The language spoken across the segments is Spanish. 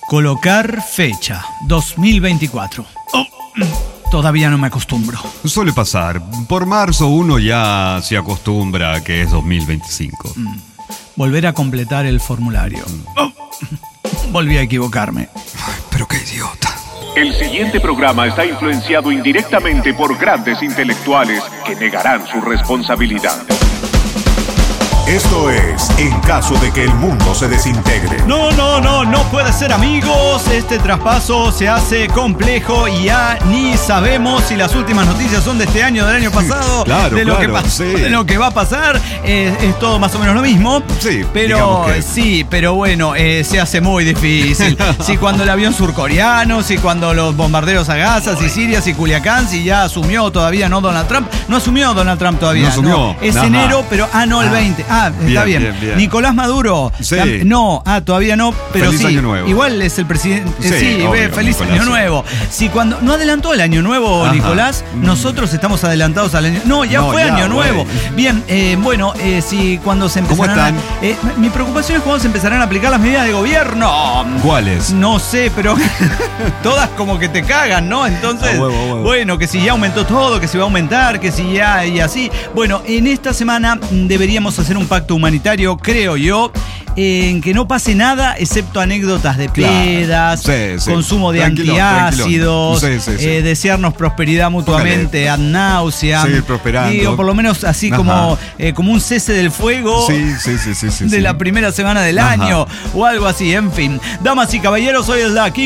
Colocar fecha, 2024. Todavía no me acostumbro. Suele pasar. Por marzo uno ya se acostumbra a que es 2025. Volver a completar el formulario. Volví a equivocarme. Ay, pero qué idiota. El siguiente programa está influenciado indirectamente por grandes intelectuales que negarán su responsabilidad. Esto es En caso de que el mundo se desintegre. No puede ser, amigos. Este traspaso se hace complejo y ya ni sabemos si las últimas noticias son de este año, del año pasado, de lo que va a pasar. Es todo más o menos lo mismo. Sí, pero bueno, se hace muy difícil. Si cuando el avión surcoreano, si cuando los bombardeos a Gaza, si Siria, si Culiacán, si ya asumió todavía no Donald Trump. No asumió Donald Trump todavía. No asumió. Es enero, pero el 20. Está bien. Nicolás Maduro. Sí. Todavía no, pero feliz sí. Año Nuevo. Igual es el presidente. Obvio, feliz Nicolás, Año Nuevo. Si cuando no adelantó el Año Nuevo, Nicolás, nosotros estamos adelantados al año. No, ya fue Año Nuevo. Bien, si cuando se empezarán. ¿Cómo están? Mi preocupación es cuando se empezarán a aplicar las medidas de gobierno. ¿Cuáles? No sé, pero todas como que te cagan, ¿no? Entonces, bueno, que si ya aumentó todo, que si va a aumentar, que si ya y así. Bueno, en esta semana deberíamos hacer un pacto humanitario, creo yo, en que no pase nada excepto anécdotas de pedas, consumo de antiácidos, desearnos prosperidad mutuamente ad nauseam. Seguir prosperando. Digo, por lo menos así como un cese del fuego de la primera semana del año o algo así, en fin. Damas y caballeros, hoy es la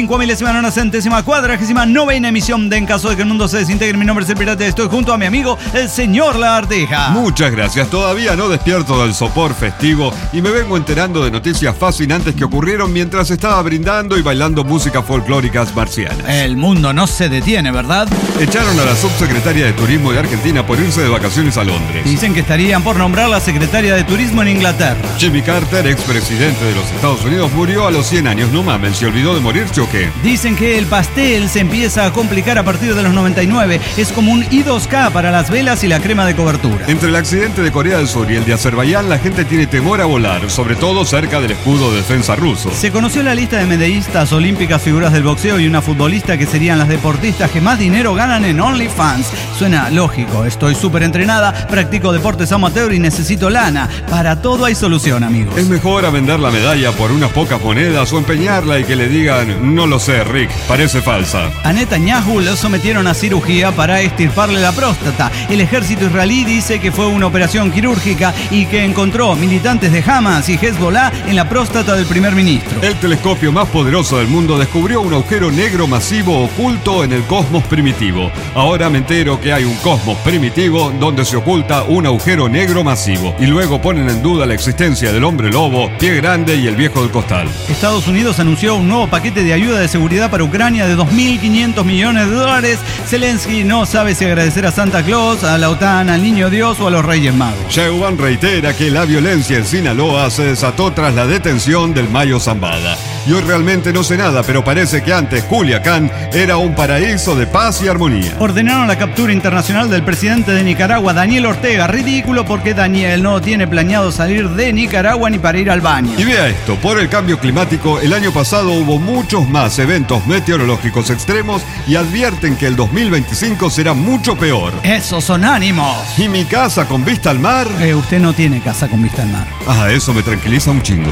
5.949ª emisión de En caso de que el mundo se desintegre. Mi nombre es el Pirata y estoy junto a mi amigo, el señor Lagartija. Muchas gracias. Todavía no despierto del sopor festivo y me vengo enterando de noticias fascinantes que ocurrieron mientras estaba brindando y bailando música folclóricas marcianas. El mundo no se detiene, ¿verdad? Echaron a la subsecretaria de Turismo de Argentina por irse de vacaciones a Londres. Dicen que estarían por nombrar la secretaria de Turismo en Inglaterra. Jimmy Carter, expresidente de los Estados Unidos, murió a los 100 años. No mames, ¿se olvidó de morirse o qué? Dicen que el pastel se empieza a complicar a partir de los 99. Es como un I2K para las velas y la crema de cobertura. Entre el accidente de Corea del Sur y el de Azerbaiyán, la gente tiene temor a volar, sobre todo cerca del escudo de defensa ruso. Se conoció la lista de medallistas olímpicas, figuras del boxeo y una futbolista que serían las deportistas que más dinero ganan en OnlyFans. Suena lógico, estoy súper entrenada, practico deportes amateur y necesito lana. Para todo hay solución, amigos. Es mejor a vender la medalla por unas pocas monedas o empeñarla y que le digan, no lo sé, Rick, parece falsa. A Netanyahu lo sometieron a cirugía para extirparle la próstata. El ejército israelí dice que fue una operación quirúrgica y que encontró militantes de Hamas y Hezbollah en la próstata del primer ministro. El telescopio más poderoso del mundo descubrió un agujero negro masivo oculto en el cosmos primitivo. Ahora me entero que hay un cosmos primitivo donde se oculta un agujero negro masivo. Y luego ponen en duda la existencia del hombre lobo, Pie Grande y el viejo del costal. Estados Unidos anunció un nuevo paquete de ayuda de seguridad para Ucrania de $2.500 millones. Zelensky no sabe si agradecer a Santa Claus, a la OTAN, al Niño Dios o a los Reyes Magos. Sheinbaum reitera que la violencia en Sinaloa se desató tras la detención del Mayo Zambada. Yo realmente no sé nada, pero parece que antes Culiacán era un paraíso de paz y armonía. Ordenaron la captura internacional del presidente de Nicaragua, Daniel Ortega. Ridículo porque Daniel no tiene planeado salir de Nicaragua ni para ir al baño. Y vea esto, por el cambio climático, el año pasado hubo muchos más eventos meteorológicos extremos y advierten que el 2025 será mucho peor. Esos son ánimos. ¿Y mi casa con vista al mar? Usted no tiene casa con vista al mar. Eso me tranquiliza un chingo.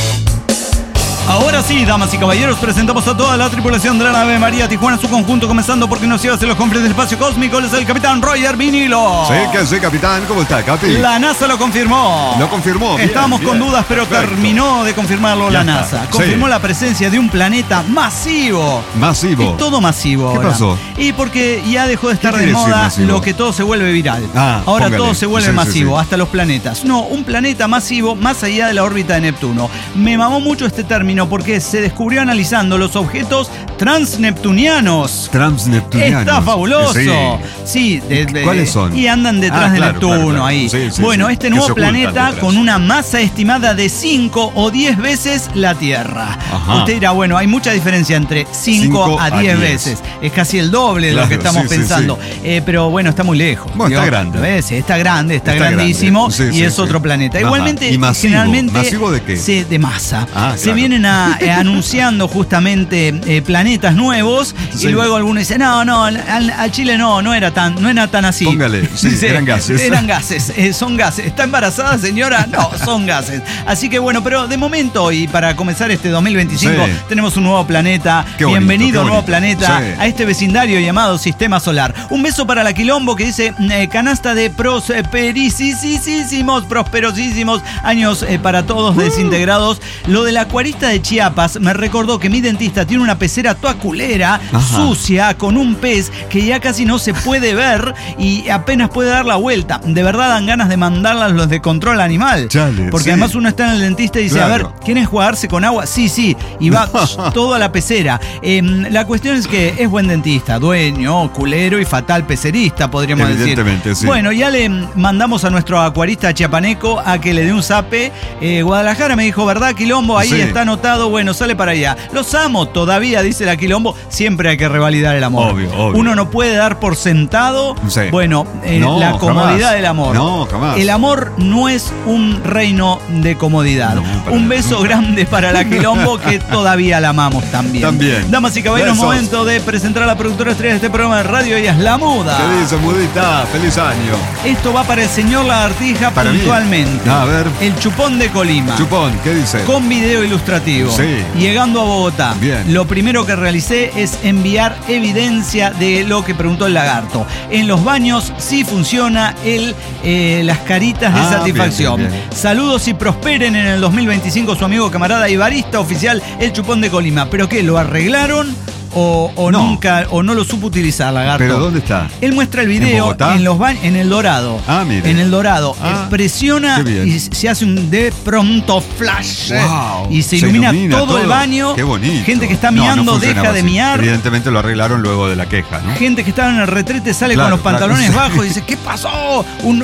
Ahora sí, damas y caballeros, presentamos a toda la tripulación de la nave María Tijuana, su conjunto, comenzando porque nos lleva hacia los confines del espacio cósmico. Él es el capitán Roger Vinilo. Sí, capitán. ¿Cómo está, Capi? La NASA lo confirmó. Lo confirmó. Estábamos con dudas, pero terminó de confirmarlo la NASA. Confirmó la presencia de un planeta masivo. Masivo. Es todo masivo ahora. ¿Qué pasó? Y porque ya dejó de estar de moda lo que todo se vuelve viral. Ahora póngale. todo se vuelve masivo, hasta los planetas. No, un planeta masivo más allá de la órbita de Neptuno. Me mamó mucho este término porque se descubrió analizando los objetos transneptunianos. Está fabuloso. Sí, ¿cuáles son? Y andan detrás de Neptuno ahí. Bueno, este nuevo planeta con una masa estimada de 5 o 10 veces la Tierra. Usted dirá, bueno, hay mucha diferencia entre 5 a 10 veces. Es casi el doble de lo que estamos pensando. Pero bueno, está muy lejos. Bueno, está grande. ¿Ves? Está grandísimo y es otro planeta. Igualmente, ¿Y masivo? generalmente. ¿Masivo de qué? De masa. Claro. Se vienen semana anunciando justamente planetas nuevos, y luego algunos dicen, no, al Chile no era tan así. Póngale, sí, eran gases. Eran gases, son gases. ¿Está embarazada, señora? No, son gases. Así que bueno, pero de momento, y para comenzar este 2025, tenemos un nuevo planeta. Bienvenido, nuevo planeta, a este vecindario llamado Sistema Solar. Un beso para la Quilombo, que dice, canasta de prosperosísimos años para todos desintegrados. Lo del acuarista de Chiapas me recordó que mi dentista tiene una pecera toda culera, sucia, con un pez que ya casi no se puede ver y apenas puede dar la vuelta. De verdad dan ganas de mandarla a los de control animal. Chale, porque además uno está en el dentista y dice, a ver, ¿quieren jugarse con agua? Sí, y va toda la pecera. La cuestión es que es buen dentista, dueño, culero y fatal pecerista, podríamos decir. Evidentemente, sí. Bueno, ya le mandamos a nuestro acuarista chiapaneco a que le dé un zape. Guadalajara me dijo, ¿verdad, Quilombo? Ahí está anotado, bueno, sale para allá. Los amo todavía, dice la Quilombo. Siempre hay que revalidar el amor. Obvio. Uno no puede dar por sentado, la comodidad del amor. No, jamás. El amor no es un reino de comodidad. Un beso grande para la Quilombo, que todavía la amamos también. Damas y caballeros, momento de presentar a la productora estrella de este programa de radio. Ella es La Muda. ¿Qué dice, Mudita? ¡Feliz año! Esto va para el señor Lagartija puntualmente. A ver. El Chupón de Colima. Chupón, ¿qué dice? Con video ilustrativo. Llegando a Bogotá. Bien. Lo primero que realicé es enviar evidencia de lo que preguntó el lagarto. En los baños sí funciona las caritas de satisfacción. Bien. Saludos y prosperen en el 2025 su amigo, camarada y barista oficial, el Chupón de Colima. ¿Pero qué? ¿Lo arreglaron? O nunca, o no lo supo utilizar, lagarto. ¿Pero dónde está? Él muestra el video en El Dorado. Mire. En El Dorado. Presiona y se hace un de pronto flash. Wow. Y se ilumina todo el baño. Qué bonito. Gente que está miando deja de miar. Evidentemente lo arreglaron luego de la queja, ¿no? Gente que estaba en el retrete sale con los pantalones bajos y dice, ¿qué pasó?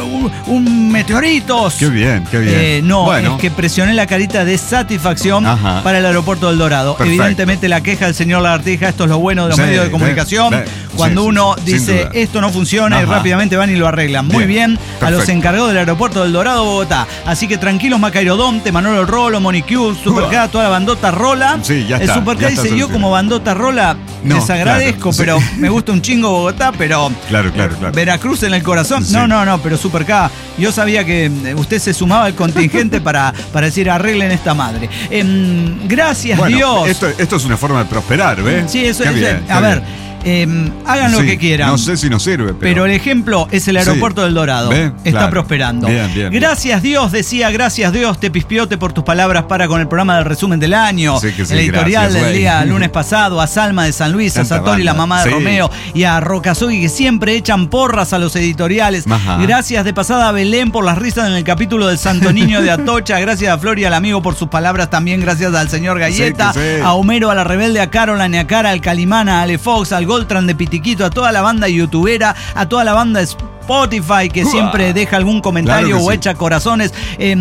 Un meteoritos. Qué bien. Es que presioné la carita de satisfacción para el aeropuerto del Dorado. Perfecto. Evidentemente la queja del señor Lagartija, esto es lo bueno de los medios de comunicación. Cuando uno dice esto no funciona y rápidamente van y lo arreglan. Muy bien. A los encargados del aeropuerto del Dorado, Bogotá. Así que tranquilos, Macairodonte, Manolo Rolo, Monicube, Superca, toda la bandota Rola. Sí, ya está. El Superca dice, yo como bandota Rola les agradezco, pero me gusta un chingo Bogotá, pero claro. Veracruz en el corazón. Sí. No, pero Superca, yo sabía que usted se sumaba al contingente para decir arreglen esta madre. Gracias, Dios. Esto es una forma de prosperar, ¿ves? Sí, eso es. A ver. Hagan lo que quieran. No sé si nos sirve, pero el ejemplo es el aeropuerto del Dorado. Está prosperando. Bien. Gracias Dios, decía, gracias Dios, te pispiote por tus palabras para con el programa del resumen del año. El editorial del día lunes pasado, a Salma de San Luis, a Satori, la mamá de Romeo, y a Rocazugi, que siempre echan porras a los editoriales. Gracias de pasada a Belén por las risas en el capítulo del Santo Niño de Atocha. Gracias a Flori, al amigo, por sus palabras también. Gracias al señor Galleta, a Homero, a la rebelde, a Caroline, a Cara, al Calimana, a Ale Fox, al Goltran de Pitiquito, a toda la banda youtubera, a toda la banda Spotify que siempre deja algún comentario o echa corazones,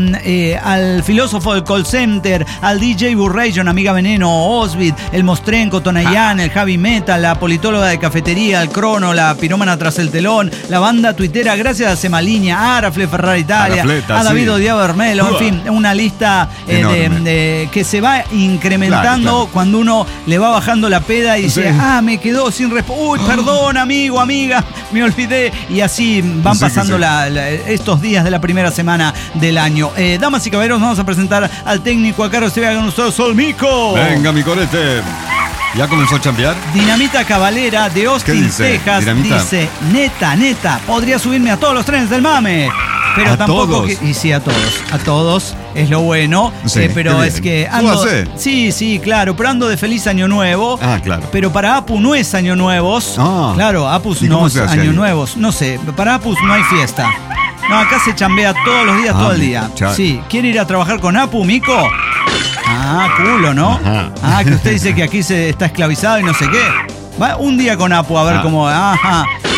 al filósofo del call center, al DJ Burration, Amiga Veneno, Osbit, el Mostrenco, Tonayán, el Javi Meta, la politóloga de cafetería, el Crono, la pirómana tras el telón, la banda tuitera, gracias a Semaliña, a Arafle Ferrari Italia, a David Odiado Bermelo, en fin, una lista que se va incrementando cuando uno le va bajando la peda y dice, me quedó sin respuesta. Uy, perdón, amigo, amiga, me olvidé. Y así van pasando estos días de la primera semana del año. Damas y caballeros, vamos a presentar al técnico a cargo de con nosotros, Solmico. Venga, mi corete. ¿Ya comenzó a chambear? Dinamita Cavalera de Austin, Texas, dice, neta, podría subirme a todos los trenes del mame. Pero tampoco y sí, a todos es lo bueno, pero es que ando, sí, claro, pero ando de feliz año nuevo. Claro. Pero para Apu no es año nuevos. Claro, Apu no es año nuevos. No sé, para Apu no hay fiesta. No, acá se chambea todos los días, todo el día. Sí, ¿quiere ir a trabajar con Apu, Mico? Culo, ¿no? Que usted dice que aquí se está esclavizado y no sé qué. Va un día con Apu a ver cómo.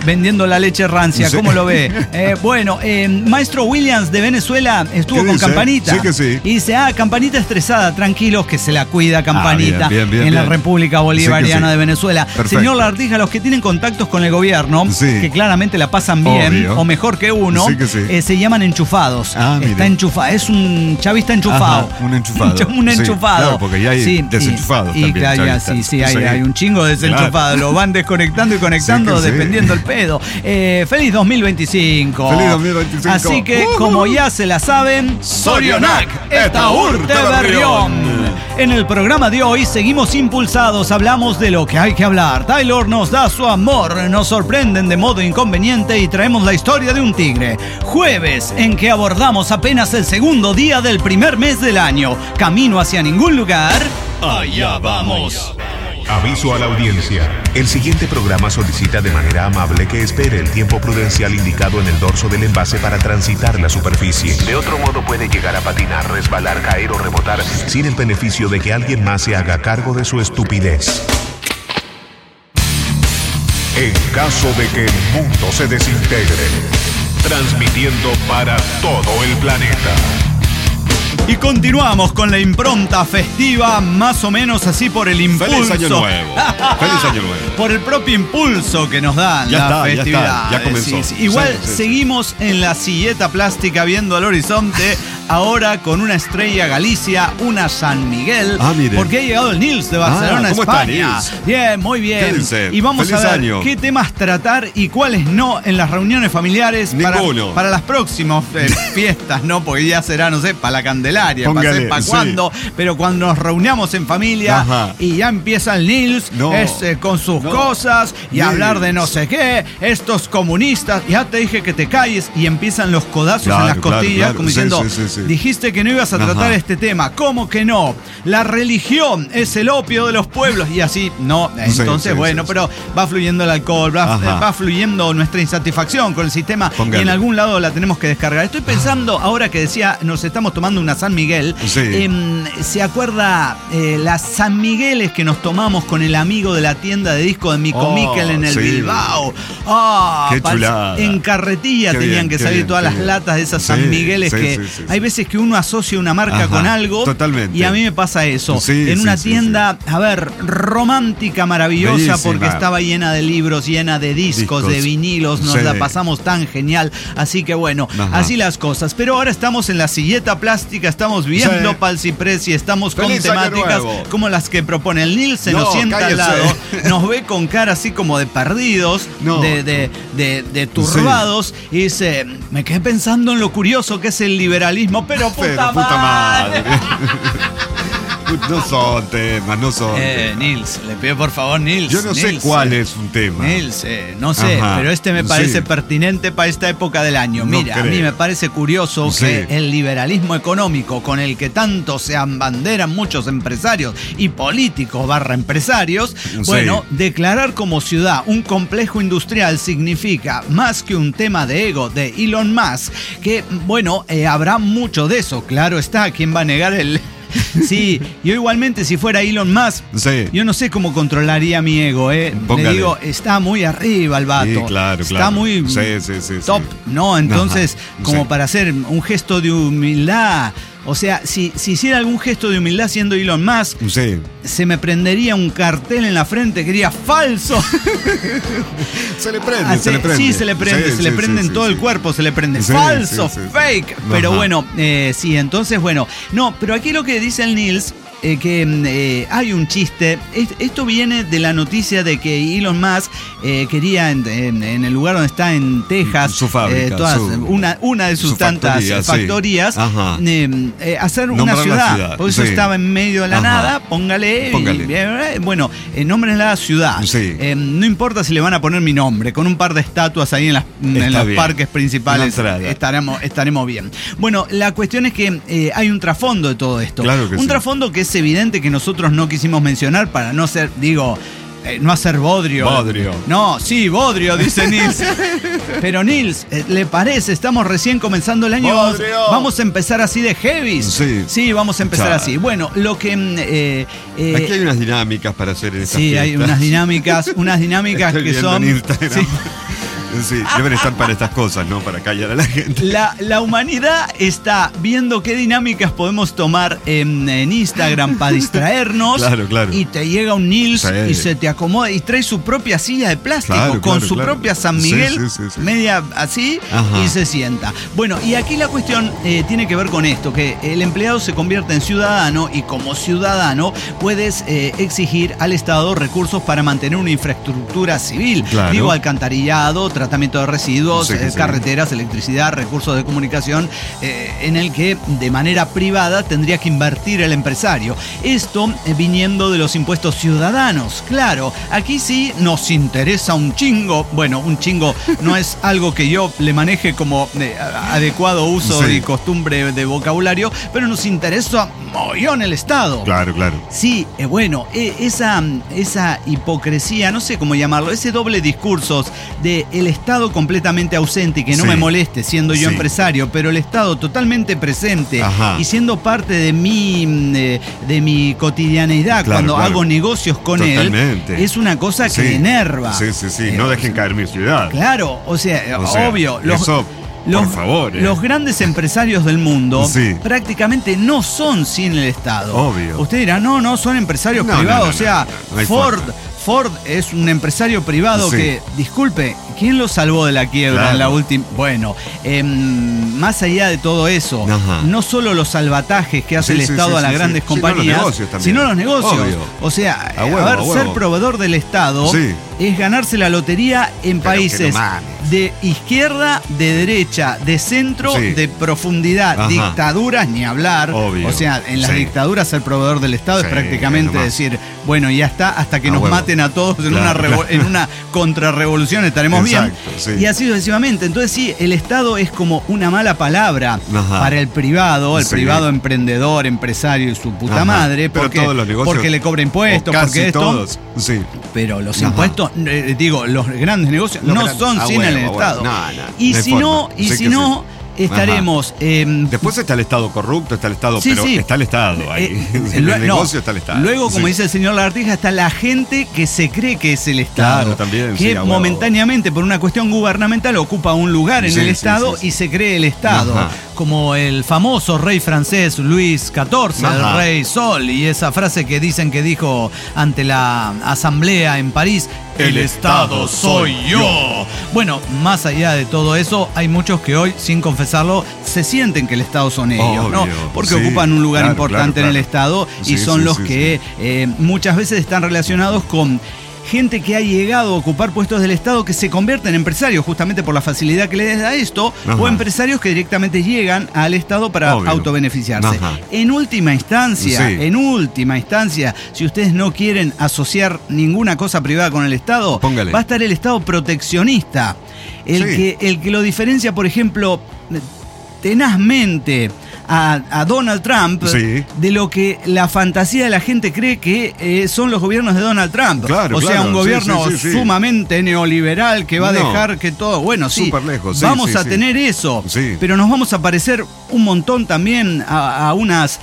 vendiendo la leche rancia. ¿Cómo lo ve? Bueno, Maestro Williams de Venezuela estuvo con Campanita. Sí que sí. Y dice, Campanita estresada, tranquilos que se la cuida Campanita en la República Bolivariana de Venezuela. Perfecto. Señor Lartija, los que tienen contactos con el gobierno, que claramente la pasan bien, o mejor que uno, se llaman enchufados. Está enchufado, es un chavista enchufado. Ajá, un enchufado. Un enchufado. Claro, porque ya hay desenchufados también. Claro, hay un chingo de desenchufados. Claro. Lo van desconectando y conectando dependiendo el pedo. Feliz 2025. Feliz 2025. Así que, como ya se la saben, Sorionac, eta urte berrión. En el programa de hoy seguimos impulsados, hablamos de lo que hay que hablar. Taylor nos da su amor, nos sorprenden de modo inconveniente y traemos la historia de un tigre. Jueves en que abordamos apenas el segundo día del primer mes del año. Camino hacia ningún lugar. Allá vamos. Aviso a la audiencia. El siguiente programa solicita de manera amable que espere el tiempo prudencial indicado en el dorso del envase para transitar la superficie. De otro modo puede llegar a patinar, resbalar, caer o rebotar sin el beneficio de que alguien más se haga cargo de su estupidez. En caso de que el mundo se desintegre, transmitiendo para todo el planeta. Y continuamos con la impronta festiva, más o menos así por el impulso. ¡Feliz Año Nuevo! ¡Feliz Año Nuevo! Por el propio impulso que nos dan la festividad. Ya comenzó. Sí. Igual seguimos en la silleta plástica viendo al horizonte, ahora con una Estrella Galicia, una San Miguel, porque ha llegado el Nils de Barcelona, ¿cómo España. Está, Nils? Bien, muy bien. Y vamos a ver qué temas tratar y cuáles no en las reuniones familiares para las próximas fiestas, ¿no? Porque ya será, no sé, para la Candelaria. Para cuándo, pero cuando nos reunamos en familia y ya empieza el Nils con sus cosas y hablar de no sé qué, estos comunistas, ya te dije que te calles, y empiezan los codazos en las costillas como diciendo, dijiste que no ibas a tratar este tema, ¿cómo que no? La religión es el opio de los pueblos y así, no, entonces pero va fluyendo el alcohol, va fluyendo nuestra insatisfacción con el sistema y en algún lado la tenemos que descargar. Estoy pensando, ahora que decía, nos estamos tomando una San Miguel, ¿se acuerda las San Migueles que nos tomamos con el amigo de la tienda de disco de Mico Miquel en el Bilbao? ¡Qué chulada! En carretilla tenían que salir todas las latas de esas San Migueles hay veces que uno asocia una marca con algo. Totalmente. Y a mí me pasa eso. En una tienda, romántica, maravillosa, bellísima, porque estaba llena de libros, llena de discos, de vinilos, nos la pasamos tan genial. Así que bueno, así las cosas. Pero ahora estamos en la silleta plástica, estamos viendo Pal Ciprés y estamos con temáticas como las que propone el Nils. Se nos sienta al lado, nos ve con cara así como de perdidos, de turbados, y dice, me quedé pensando en lo curioso que es el liberalismo, pero puta madre. No son temas, no son temas. Nils, le pido por favor, Nils. Yo no sé cuál es un tema. Nils, no sé, pero este me parece pertinente para esta época del año. Mira, a mí me parece curioso que el liberalismo económico con el que tanto se abanderan muchos empresarios y políticos empresarios, declarar como ciudad un complejo industrial significa más que un tema de ego de Elon Musk, que habrá mucho de eso, claro está, ¿quién va a negar el... Sí, yo igualmente si fuera Elon Musk, yo no sé cómo controlaría mi ego, Le digo, está muy arriba el vato. Sí, claro, está muy top, ¿no? Entonces, como para hacer un gesto de humildad. O sea, si hiciera algún gesto de humildad siendo Elon Musk, se me prendería un cartel en la frente que diría falso. Se le prende. Sí, se le prende en todo el cuerpo, se le prende. Falso, fake. Pero entonces, no, pero aquí lo que dice el Nils, que hay un chiste. Esto viene de la noticia de que Elon Musk quería en el lugar donde está en Texas, su fábrica, una de sus tantas factorías, hacer una ciudad. Por eso estaba en medio de la nada. Póngale. Nombren la ciudad. No importa si le van a poner mi nombre, con un par de estatuas ahí en los parques principales estaremos bien. Bueno, la cuestión es que hay un trasfondo de todo esto. Claro que un trasfondo que es evidente que nosotros no quisimos mencionar para no ser, no hacer bodrio. No, sí, bodrio, dice Nils. Pero Nils, ¿le parece? Estamos recién comenzando el año. Vamos a empezar así de heavy. Sí, vamos a empezar así. Bueno, lo que... aquí hay unas dinámicas para hacer en esta fiesta. Sí, hay unas dinámicas que son... Sí, deben estar para estas cosas, ¿no? Para callar a la gente. La humanidad está viendo qué dinámicas podemos tomar en Instagram para distraernos. Claro. Y te llega un Nils y se te acomoda y trae su propia silla de plástico con su propia San Miguel, media así, y se sienta. Bueno, y aquí la cuestión tiene que ver con esto, que el empleado se convierte en ciudadano y como ciudadano puedes exigir al Estado recursos para mantener una infraestructura civil. Digo, alcantarillado, tratamiento de residuos, carreteras, electricidad, recursos de comunicación, en el que de manera privada tendría que invertir el empresario. Esto viniendo de los impuestos ciudadanos. Claro, aquí sí nos interesa un chingo. Bueno, un chingo no es algo que yo le maneje como adecuado uso y costumbre de vocabulario, pero nos interesa mogollón el Estado. Claro. Sí, bueno, esa hipocresía, no sé cómo llamarlo, ese doble discurso de el Estado completamente ausente y que no me moleste siendo yo empresario, pero el Estado totalmente presente y siendo parte de mi cotidianeidad cuando hago negocios con él, es una cosa que enerva. Sí, no dejen caer mi ciudad. Claro, o sea obvio. Por favor. Los grandes empresarios del mundo prácticamente no son sin el Estado. Obvio. Usted dirá, no, son empresarios privados. O sea, Ford es un empresario privado que, disculpe, ¿quién lo salvó de la quiebra en la última? Bueno, más allá de todo eso, no solo los salvatajes que hace el Estado a las grandes compañías, sino los negocios. Obvio. O sea, ser proveedor del Estado es ganarse la lotería en países de izquierda, de derecha, de centro, de profundidad, dictaduras, ni hablar. Obvio. O sea, en las dictaduras ser proveedor del Estado es prácticamente decir, bueno, ya está, hasta que nos maten a todos en una contrarrevolución estaremos bien. Y así sucesivamente. Entonces sí, el Estado es como una mala palabra para el privado emprendedor, empresario y su puta madre, porque le cobra impuestos, porque esto. Todos. Pero los impuestos, los grandes negocios no son sin el Estado. Y si no, estaremos. Después está el Estado corrupto, está el Estado, pero está el Estado ahí. En el negocio está el Estado. Luego, como dice el señor Lagartija, está la gente que se cree que es el Estado. Claro, también. Que momentáneamente, por una cuestión gubernamental, ocupa un lugar en el Estado y se cree el Estado. Como el famoso rey francés Luis XIV, el rey Sol, y esa frase que dicen que dijo ante la asamblea en París: el Estado soy yo. Bueno, más allá de todo eso, hay muchos que hoy, sin confesarlo, se sienten que el Estado son ellos, ¿no? Porque ocupan un lugar importante en el Estado y son los que muchas veces están relacionados con gente que ha llegado a ocupar puestos del Estado que se convierten en empresarios justamente por la facilidad que les da esto, o empresarios que directamente llegan al Estado para autobeneficiarse. En última instancia, si ustedes no quieren asociar ninguna cosa privada con el Estado, va a estar el Estado proteccionista, el que lo diferencia, por ejemplo, tenazmente a Donald Trump de lo que la fantasía de la gente cree que son los gobiernos de Donald Trump. Un gobierno sumamente neoliberal que va a dejar que todo... Bueno, lejos, vamos a tener eso, pero nos vamos a parecer un montón también a unas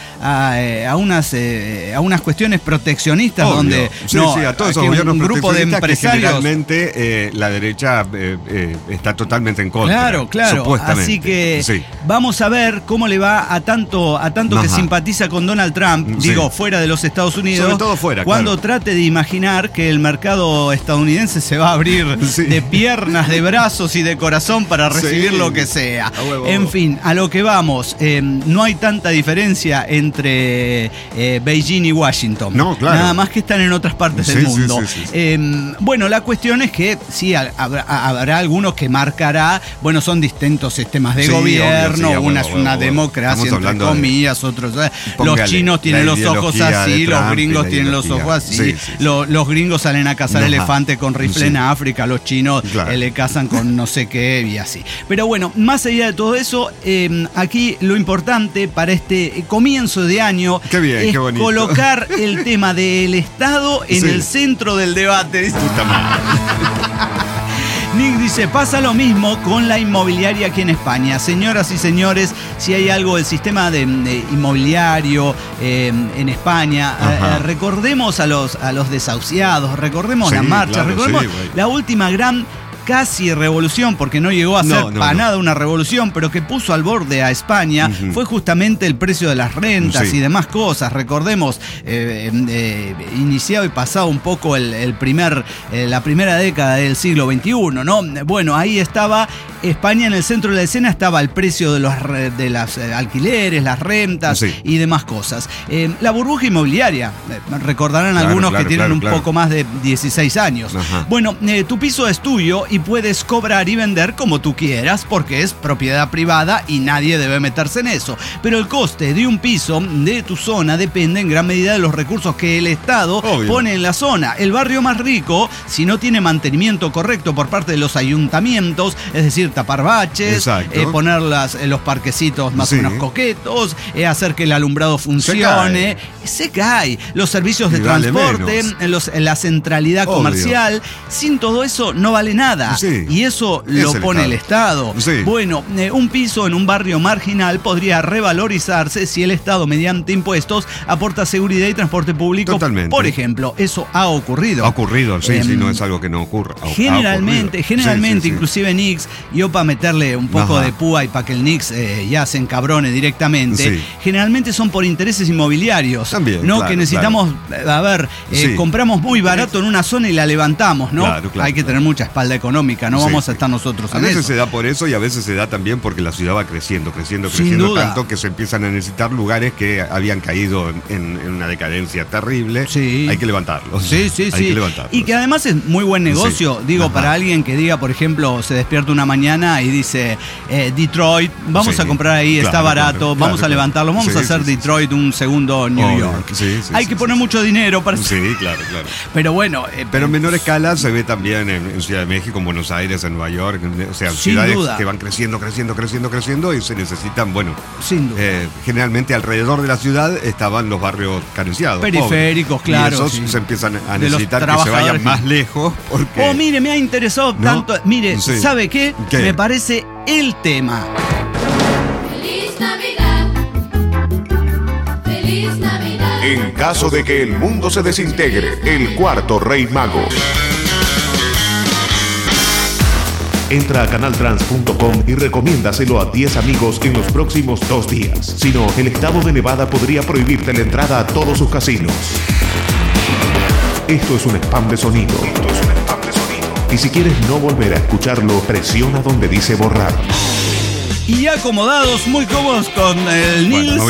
cuestiones proteccionistas. Obvio. Donde a todos esos gobiernos un grupo de empresarios... generalmente la derecha está totalmente en contra. Claro. Así que vamos a ver cómo le va a tanto que simpatiza con Donald Trump, fuera de los Estados Unidos, sobre todo fuera, cuando trate de imaginar que el mercado estadounidense se va a abrir de piernas, de brazos y de corazón para recibir lo que sea. En fin, a lo que vamos, no hay tanta diferencia entre Beijing y Washington. Nada más que están en otras partes del mundo. Bueno, la cuestión es que habrá algunos que marcará, son distintos sistemas de gobierno, una es una democracia entre comillas, otros los chinos tienen los ojos así, los gringos tienen los ojos así, los gringos salen a cazar elefantes con rifle en África, los chinos le cazan con no sé qué y así. Pero bueno, más allá de todo eso, aquí lo importante para este comienzo de año es colocar el tema del Estado en el centro del debate. Nick dice, pasa lo mismo con la inmobiliaria aquí en España. Señoras y señores, si hay algo del sistema de inmobiliario en España, recordemos a los desahuciados, recordemos la marcha, recordemos la última gran casi revolución, porque no llegó a ser para nada una revolución, pero que puso al borde a España, fue justamente el precio de las rentas y demás cosas. Recordemos, iniciado y pasado un poco la primera década del siglo XXI, ¿no? Bueno, ahí estaba España en el centro de la escena, estaba el precio de las alquileres, las rentas y demás cosas. La burbuja inmobiliaria, recordarán algunos que tienen un poco más de 16 años. Bueno, tu piso es tuyo y puedes cobrar y vender como tú quieras porque es propiedad privada y nadie debe meterse en eso. Pero el coste de un piso de tu zona depende en gran medida de los recursos que el Estado pone en la zona. El barrio más rico, si no tiene mantenimiento correcto por parte de los ayuntamientos, es decir, tapar baches, poner los parquecitos más o menos coquetos, hacer que el alumbrado funcione, se cae. Los servicios de transporte, la centralidad comercial, sin todo eso no vale nada. Y eso lo pone el Estado. Bueno, un piso en un barrio marginal podría revalorizarse si el Estado, mediante impuestos, aporta seguridad y transporte público. Por ejemplo, eso ha ocurrido. Ha ocurrido, no es algo que no ocurra. Generalmente, inclusive Nix, yo para meterle un poco de púa y para que el Nix ya se encabrone directamente, generalmente son por intereses inmobiliarios. También, ¿no? Que necesitamos, compramos muy barato en una zona y la levantamos, ¿no? Hay que tener mucha espalda económica, no vamos a estar nosotros en eso. A veces se da por eso y a veces se da también porque la ciudad va creciendo tanto que se empiezan a necesitar lugares que habían caído en una decadencia terrible. Hay que levantarlos. Hay que levantarlos. Y que además es muy buen negocio, para alguien que diga, por ejemplo, se despierta una mañana y dice, Detroit, vamos a comprar ahí, está barato, vamos a levantarlo, vamos a hacer Detroit un segundo New York. Hay que poner mucho dinero para... claro. Pero bueno... pero en menor escala se ve también en Ciudad de México, en Buenos Aires, en Nueva York, o sea, ciudades que van creciendo y se necesitan, generalmente alrededor de la ciudad estaban los barrios carenciados. Periféricos, claro. Y esos se empiezan a necesitar que se vayan más lejos porque... mire, me ha interesado tanto. Mire, ¿sabe qué? Me parece el tema. ¡Feliz Navidad! ¡Feliz Navidad! En caso de que el mundo se desintegre, el cuarto Rey Mago. Entra a canaltrans.com y recomiéndaselo a 10 amigos en los próximos 2 días. Si no, el estado de Nevada podría prohibirte la entrada a todos sus casinos. Esto es un spam de sonido. Y si quieres no volver a escucharlo, presiona donde dice borrar. Y acomodados, muy cómodos con el Nils,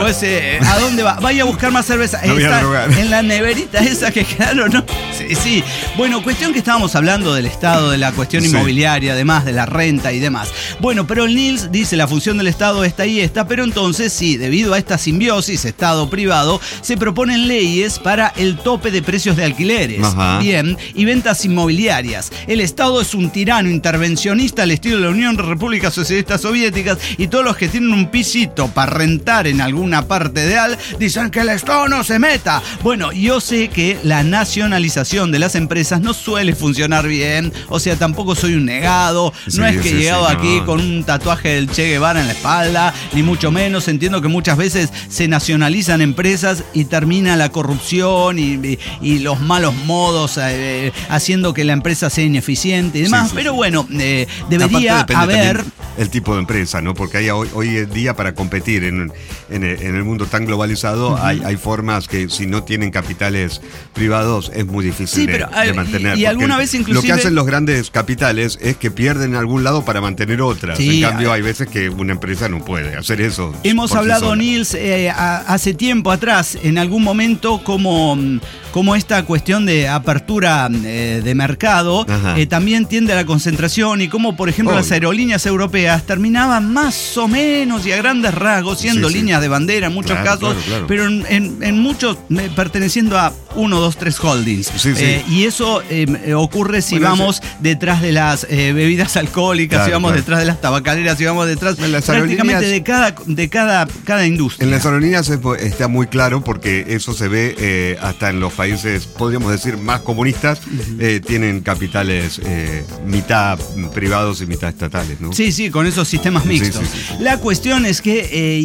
¿a dónde va? Vaya a buscar más cerveza. En la neverita esa que quedaron, ¿no? Sí. Bueno, cuestión que estábamos hablando del Estado, de la cuestión inmobiliaria, además de la renta y demás. Bueno, pero el Nils dice la función del Estado está ahí, pero entonces debido a esta simbiosis Estado-privado, se proponen leyes para el tope de precios de alquileres. Bien, y ventas inmobiliarias. El Estado es un tirano intervencionista al estilo de la Unión de Repúblicas Socialistas Soviéticas y todos los que tienen un pisito para rentar en alguna parte de dicen que el Estado no se meta. Bueno, yo sé que la nacionalización de las empresas no suele funcionar bien, o sea, tampoco soy un negado, no es que he llegado aquí con un tatuaje del Che Guevara en la espalda, ni mucho menos. Entiendo que muchas veces se nacionalizan empresas y termina la corrupción y los malos modos haciendo que la empresa sea ineficiente y demás, pero bueno, debería haber... El tipo de empresa, ¿no? Porque hoy en día para competir en el mundo tan globalizado hay formas que si no tienen capitales privados es muy difícil de mantener. Y alguna vez inclusive... Lo que hacen los grandes capitales es que pierden en algún lado para mantener otras. En cambio hay veces que una empresa no puede hacer eso. Hemos hablado, Nils, hace tiempo atrás, en algún momento, como esta cuestión de apertura de mercado también tiende a la concentración y como, por ejemplo, las aerolíneas europeas terminaban más o menos y a grandes rasgos siendo líneas de bandera en muchos casos, pero en muchos perteneciendo a 1, 2, 3 holdings. Y eso ocurre si vamos detrás de las bebidas alcohólicas, si vamos detrás de las tabacaleras, si vamos detrás prácticamente de cada industria. En las aerolíneas está muy claro porque eso se ve hasta en los países, podríamos decir, más comunistas, tienen capitales mitad privados y mitad estatales, ¿no? Sí, con esos sistemas sistemas mixtos. Sí. La cuestión es que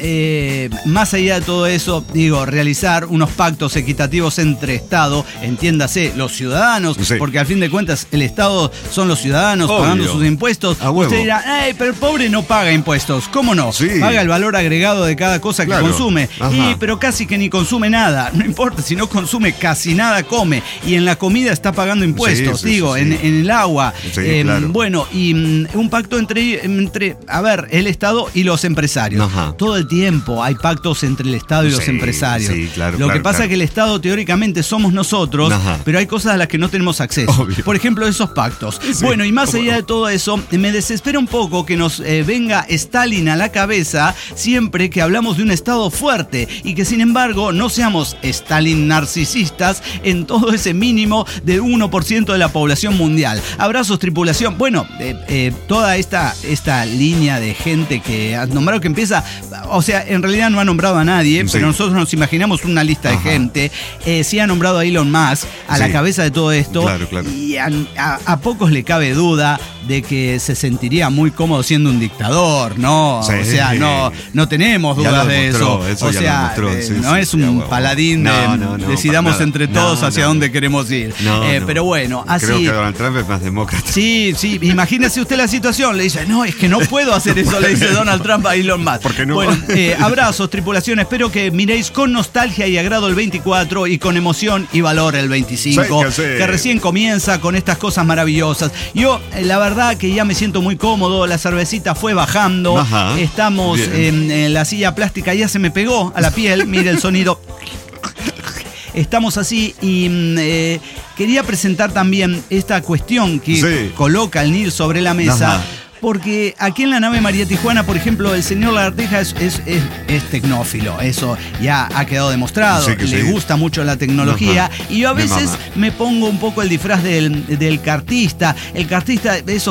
más allá de todo eso, realizar unos pactos equitativos entre Estado, entiéndase, los ciudadanos, porque al fin de cuentas el Estado son los ciudadanos pagando sus impuestos. Usted dirá, pero el pobre no paga impuestos. ¿Cómo no? Sí. Paga el valor agregado de cada cosa que consume. Pero casi que ni consume nada. No importa, si no consume casi nada come. Y en la comida está pagando impuestos, en el agua. Claro. Bueno, y un pacto entre el Estado y los empresarios. Todo el tiempo hay pactos entre el Estado y los empresarios. Lo que pasa es que el Estado teóricamente somos nosotros, pero hay cosas a las que no tenemos acceso. Obvio. Por ejemplo, esos pactos. Bueno, y más allá de todo eso, me desespera un poco que nos venga Stalin a la cabeza siempre que hablamos de un Estado fuerte y que sin embargo no seamos Stalin narcisistas en todo ese mínimo de 1% de la población mundial. Abrazos, tripulación. Bueno, toda esta línea de gente que has nombrado que empieza, o sea, en realidad no ha nombrado a nadie, pero nosotros nos imaginamos una lista de gente. Sí ha nombrado a Elon Musk a la cabeza de todo esto. Claro. Y a pocos le cabe duda de que se sentiría muy cómodo siendo un dictador, ¿no? Sí. O sea, no tenemos dudas de eso. O sea, no es un paladín de decidamos entre todos hacia dónde queremos ir. Pero bueno, así. Creo que Donald Trump es más demócrata. Sí, imagínese usted la situación. Le dice, no, es que no puedo hacer eso, le dice Donald Trump a Elon Musk. ¿Por qué no? Bueno, abrazos, tripulación. Espero que miréis con nostalgia y agrado el 24 y con emoción y valor el 25, que recién comienza con estas cosas maravillosas. Yo, la verdad que ya me siento muy cómodo, la cervecita fue bajando, estamos en la silla plástica, ya se me pegó a la piel, mire el sonido. Estamos así y quería presentar también esta cuestión que coloca el Nil sobre la mesa. Porque aquí en la nave María Tijuana, por ejemplo, el señor Lagarteja es tecnófilo. Eso ya ha quedado demostrado. Le gusta mucho la tecnología. Y yo a veces me pongo un poco el disfraz del cartista. El cartista, esos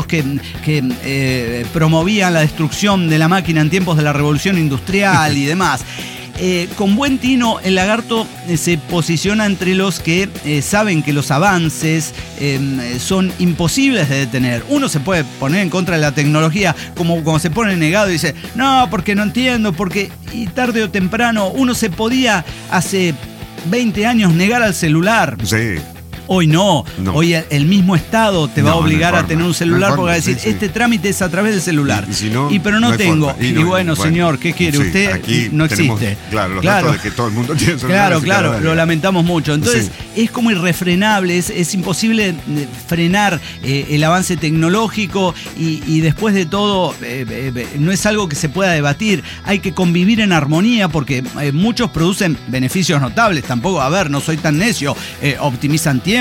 que promovían la destrucción de la máquina en tiempos de la revolución industrial y demás. Con buen tino, el lagarto se posiciona entre los que saben que los avances son imposibles de detener. Uno se puede poner en contra de la tecnología como se pone negado y dice, no, porque no entiendo, porque y tarde o temprano uno se podía hace 20 años negar al celular. Hoy no. Hoy el mismo Estado te va a obligar a tener un celular porque va a decir, este trámite es a través del celular. Pero no tengo. Y bueno, señor, ¿qué quiere? Usted aquí no existe. Los datos de que todo el mundo tiene celular. Claro, lo lamentamos mucho. Entonces, es como irrefrenable, es imposible frenar el avance tecnológico y después de todo, no es algo que se pueda debatir. Hay que convivir en armonía porque muchos producen beneficios notables. Tampoco, no soy tan necio, optimizan tiempos,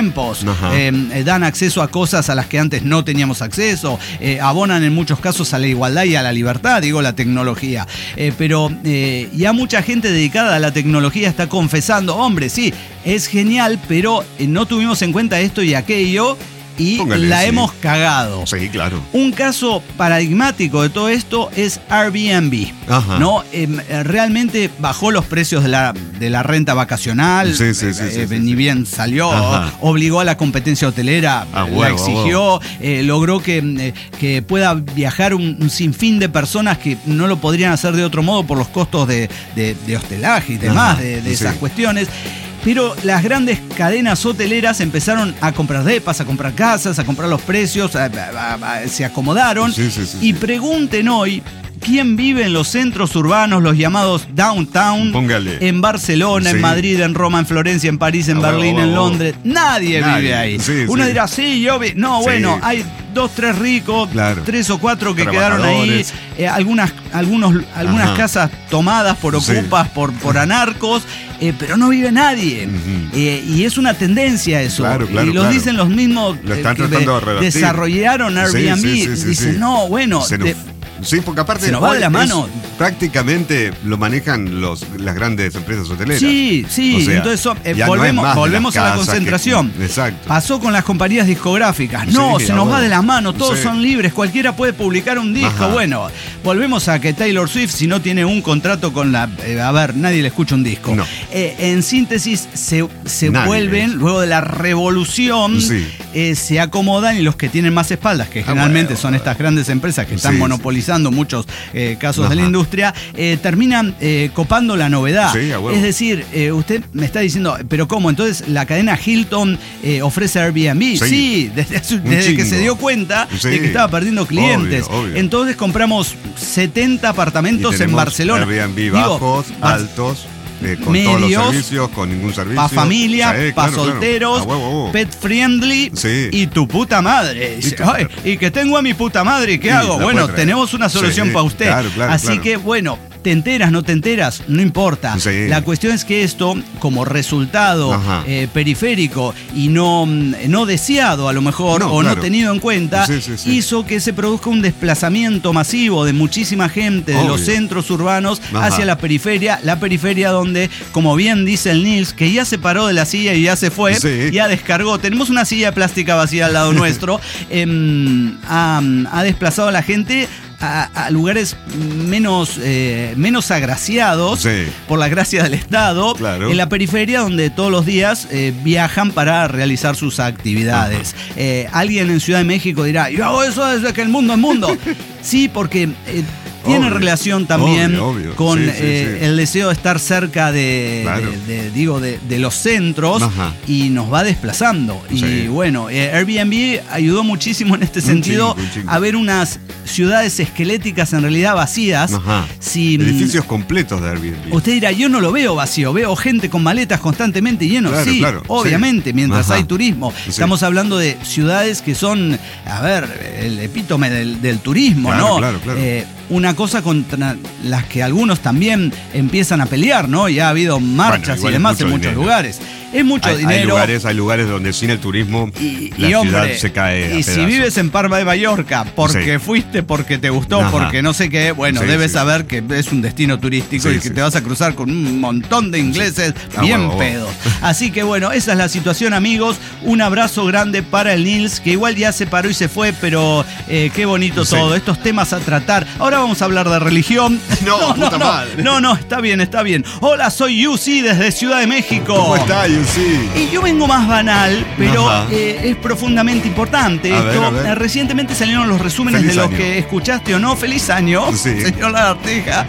dan acceso a cosas a las que antes no teníamos acceso, abonan en muchos casos a la igualdad y a la libertad, la tecnología. Pero ya mucha gente dedicada a la tecnología está confesando, hombre, sí, es genial, pero no tuvimos en cuenta esto y aquello. Y hemos cagado. Sí, claro. Un caso paradigmático de todo esto es Airbnb. ¿No? Realmente bajó los precios de la renta vacacional. Ni bien salió, obligó a la competencia hotelera, la exigió, logró que pueda viajar un sinfín de personas que no lo podrían hacer de otro modo por los costos de hospedaje y demás, de esas cuestiones. Pero las grandes cadenas hoteleras empezaron a comprar depas, a comprar casas, a comprar los precios, se acomodaron. Y pregunten hoy quién vive en los centros urbanos, los llamados downtown, en Barcelona, en Madrid, en Roma, en Florencia, en París, en Berlín, en Londres. Nadie vive ahí. Uno dirá, yo vi. No, bueno, hay 2, 3 ricos, 3 o 4 que quedaron ahí, algunas casas tomadas por ocupas, por anarcos, pero no vive nadie. Y es una tendencia eso. Y lo dicen los mismos que desarrollaron Airbnb. Dicen, no, bueno... Sí, porque aparte se nos va de la mano. Prácticamente lo manejan las grandes empresas hoteleras. Sí, o sea, entonces volvemos a la concentración. Exacto. Pasó con las compañías discográficas. Se nos va de la mano, todos son libres, cualquiera puede publicar un disco. Bueno, volvemos a que Taylor Swift, si no tiene un contrato con nadie le escucha un disco. En síntesis, se vuelven, luego de la revolución, se acomodan y los que tienen más espaldas, que generalmente son estas grandes empresas que están monopolizadas utilizando muchos casos de la industria, terminan copando la novedad. Sí, a huevo. Es decir, usted me está diciendo, ¿pero cómo? Entonces la cadena Hilton ofrece Airbnb. Sí, desde que se dio cuenta de que estaba perdiendo clientes. Obvio. Entonces compramos 70 apartamentos en Barcelona. Airbnb bajos, altos. Con medios, todos los servicios, con ningún servicio. Para familia, para solteros, Claro. pet friendly y tu puta madre. Y que tengo a mi puta madre, ¿qué hago? Bueno, tenemos una solución para usted. Así que, bueno, te enteras, no te enteras, no importa. La cuestión es que esto, como resultado periférico y no deseado a lo mejor, no tenido en cuenta, hizo que se produzca un desplazamiento masivo de muchísima gente de los centros urbanos hacia la periferia donde, como bien dice el Nils, que ya se paró de la silla y ya se fue, ya descargó. Tenemos una silla plástica vacía al lado nuestro, ha desplazado a la gente a lugares menos agraciados por la gracia del Estado, en la periferia donde todos los días viajan para realizar sus actividades. Alguien en Ciudad de México dirá, yo hago eso desde que el mundo es mundo. Sí, porque tiene relación también con el deseo de estar cerca de los centros y nos va desplazando. Y bueno, Airbnb ayudó muchísimo en este sentido a ver unas ciudades esqueléticas en realidad vacías. Edificios completos de Airbnb. Usted dirá, yo no lo veo vacío, veo gente con maletas constantemente llenos. Obviamente, mientras hay turismo. Estamos hablando de ciudades que son, el epítome del turismo, ¿no? Una cosa contra las que algunos también empiezan a pelear, ¿no? Ya ha habido marchas y demás en muchos lugares. Es mucho dinero. Hay lugares donde sin el turismo la ciudad se cae a pedazos. Si vives en Palma de Mallorca porque fuiste, porque te gustó, porque no sé qué, bueno, debes saber que es un destino turístico y que te vas a cruzar con un montón de ingleses bien pedos. Así que bueno, esa es la situación, amigos. Un abrazo grande para el Nils, que igual ya se paró y se fue, pero qué bonito todo. Estos temas a tratar. Ahora vamos a hablar de religión. No, está bien. Hola, soy Yusi desde Ciudad de México. ¿Cómo está, Yusi? Y yo vengo más banal, pero es profundamente importante esto. Recientemente salieron los resúmenes de los que escuchaste o no. Feliz año, señor Lagartija.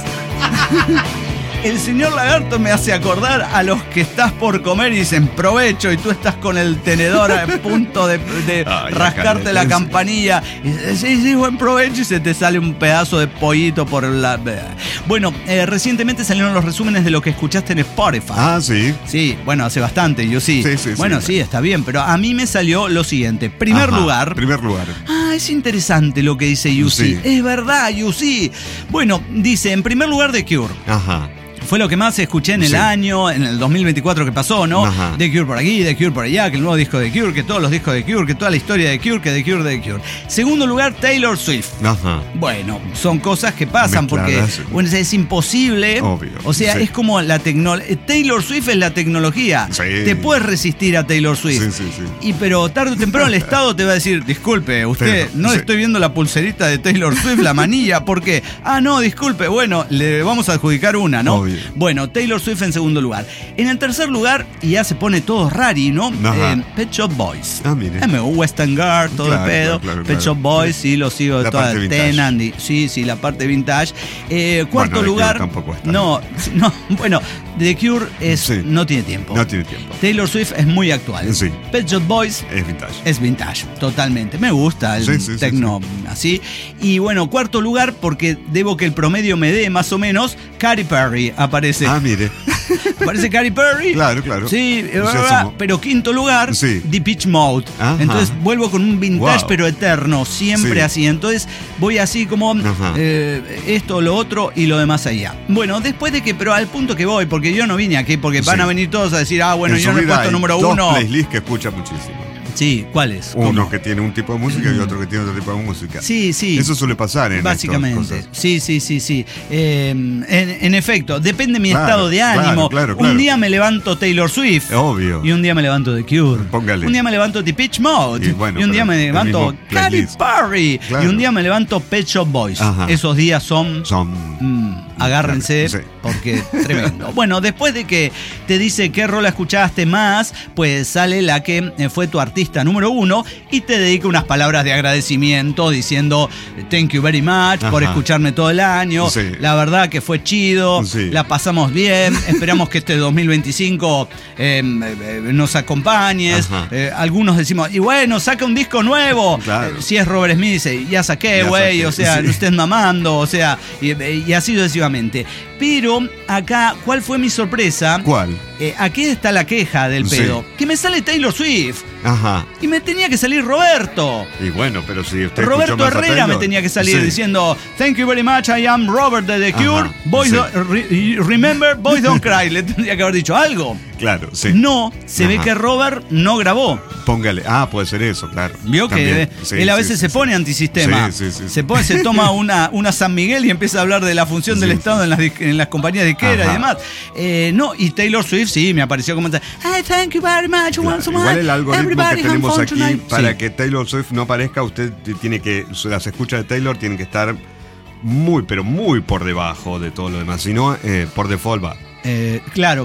El señor Lagarto me hace acordar a los que estás por comer y dicen provecho y tú estás con el tenedor a punto de rascarte la campanilla y dices, sí, buen provecho, y se te sale un pedazo de pollito por la... Bueno, recientemente salieron los resúmenes de lo que escuchaste en Spotify. Sí, bueno, hace bastante, yo sí. Sí, está bien, pero a mí me salió lo siguiente. Primer lugar. Es interesante lo que dice Yusi. Es verdad, Yusi. Bueno, dice, en primer lugar, The Cure. Fue lo que más escuché en el año, en el 2024 que pasó, ¿no? The Cure por aquí, The Cure por allá, que el nuevo disco de The Cure, que todos los discos de The Cure, que toda la historia de The Cure, que The Cure. Segundo lugar, Taylor Swift. Bueno, son cosas que pasan porque es imposible. Obvio. O sea, es como la tecnología. Taylor Swift es la tecnología. Te puedes resistir a Taylor Swift. Pero tarde o temprano el Estado te va a decir, disculpe, usted no le estoy viendo la pulserita de Taylor Swift, la manilla, ¿por qué? No, disculpe, bueno, le vamos a adjudicar una, ¿no? Obvio. Bueno, Taylor Swift en segundo lugar. En el tercer lugar, y ya se pone todo rari, ¿no? Pet Shop Boys. Mire. Western Guard, todo el pedo. Pet Shop Boys, sí, lo sigo de toda el Tenant. Sí, la parte vintage. Cuarto lugar. Tampoco está. No, bueno, The Cure no tiene tiempo. Taylor Swift es muy actual. Pet Shop Boys es vintage, totalmente. Me gusta el techno así. Y bueno, cuarto lugar, porque debo que el promedio me dé más o menos, Katy Perry aparece. Mire. Aparece Katy Perry. Claro. Sí, pero quinto lugar, Depeche Mode. Entonces vuelvo con un vintage pero eterno, siempre así. Entonces voy así como esto, lo otro y lo demás allá. Bueno, después de que, pero al punto que voy, porque yo no vine aquí, porque van a venir todos a decir, bueno, yo no he puesto número uno. Dos playlists que escucha muchísimo. Sí, ¿cuáles? Uno que tiene un tipo de música y otro que tiene otro tipo de música. Sí. Eso suele pasar en básicamente. Sí. En efecto, depende de mi estado de ánimo. Claro. Un día me levanto Taylor Swift. Obvio. Y un día me levanto The Cure. Póngale. Un día me levanto Depeche Mode. Y un día me levanto Katy Perry. Y un día me levanto Pet Shop Boys. Esos días son agárrense, porque tremendo. Bueno, después de que te dice qué rola escuchaste más, pues sale la que fue tu artista número 1 y te dedica unas palabras de agradecimiento diciendo thank you very much por escucharme todo el año. La verdad que fue chido, la pasamos bien, esperamos que este 2025 nos acompañes. Algunos decimos, y bueno, saca un disco nuevo. Si es Robert Smith, dice, ya saqué, güey, o sea, no estés mamando, o sea, y así sucesivamente. Pero acá, ¿cuál fue mi sorpresa? ¿Cuál? Aquí está la queja del pedo. Que me sale Taylor Swift. Y me tenía que salir Roberto. Y bueno, pero si usted Roberto Herrera me tenía que salir diciendo thank you very much, I am Robert de The Cure. Boys remember, boys don't cry. Le tendría que haber dicho algo. Claro, sí. No, se ve que Robert no grabó. Póngale. Puede ser eso, claro. Vio que él a veces se pone antisistema. Se toma una San Miguel y empieza a hablar de la función del Estado en las compañías de disqueras y demás. No, y Taylor Swift sí me apareció como thank you very much. Igual el algoritmo que tenemos aquí para que Taylor Swift no aparezca, usted tiene que, las escuchas de Taylor tienen que estar muy, pero muy por debajo de todo lo demás. Si no, por default va. Claro.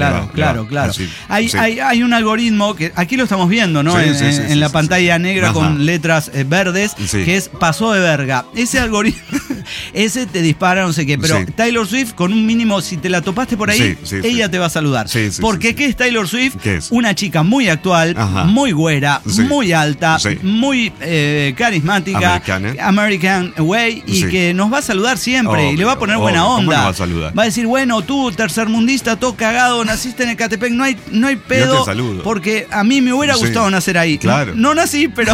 Hay un algoritmo que aquí lo estamos viendo, ¿no? En la pantalla negra con letras verdes, que es pasó de verga. Ese algoritmo, ese te dispara no sé qué, pero Taylor Swift con un mínimo, si te la topaste por ahí, ella te va a saludar. Porque ¿qué es Taylor Swift? ¿Qué es? Una chica muy actual, muy güera, muy alta, muy carismática, American Way, y que nos va a saludar siempre y le va a poner buena onda. Va a decir, bueno, tú, tercermundista, todo cagado, naciste en Ecatepec, no hay pedo, yo te saludo. Porque a mí me hubiera gustado nacer ahí. Claro. No nací, pero